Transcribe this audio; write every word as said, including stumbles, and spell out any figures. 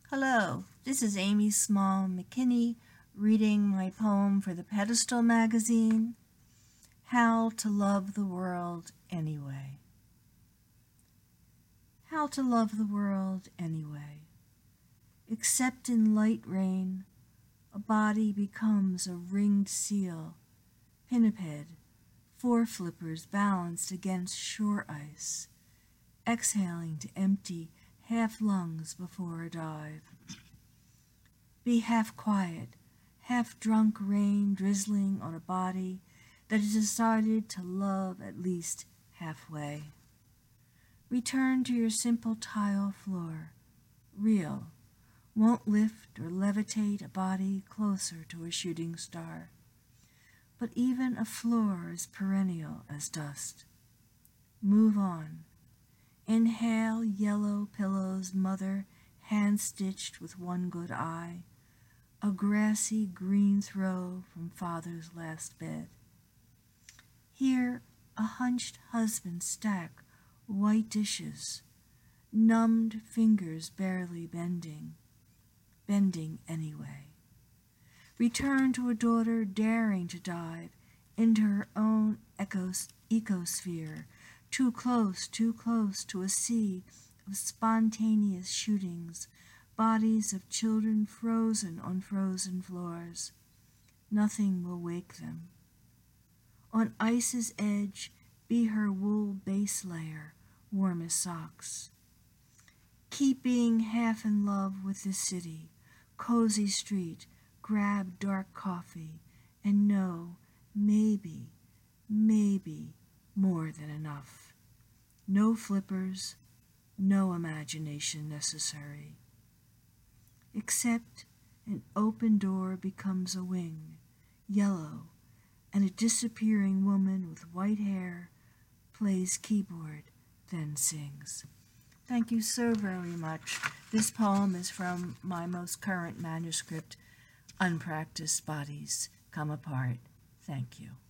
Hello, this is Amy Small McKinney reading my poem for the Pedestal magazine, How to Love the World Anyway. How to love the world anyway. Except in light rain, a body becomes a ringed seal, pinniped, four flippers balanced against shore ice, exhaling to empty half lungs before a dive. Be half quiet, half drunk rain drizzling on a body that has decided to love at least halfway. Return to your simple tile floor, real, won't lift or levitate a body closer to a shooting star. But even a floor is perennial as dust. Move on. Inhale yellow pillows, mother, hand-stitched with one good eye, a grassy green throw from father's last bed. Here a hunched husband stack white dishes, numbed fingers barely bending, bending anyway. Return to a daughter daring to dive into her own ecos- ecosphere, too close, too close to a sea of spontaneous shootings, bodies of children frozen on frozen floors. Nothing will wake them. On ice's edge, be her wool base layer, warm as socks. Keep being half in love with this city, cozy street, grab dark coffee, and know, maybe, maybe, more than enough. No flippers, no imagination necessary. Except an open door becomes a wing, yellow, and a disappearing woman with white hair plays keyboard, then sings. Thank you so very much. This poem is from my most current manuscript, Unpracticed Bodies Come Apart. Thank you.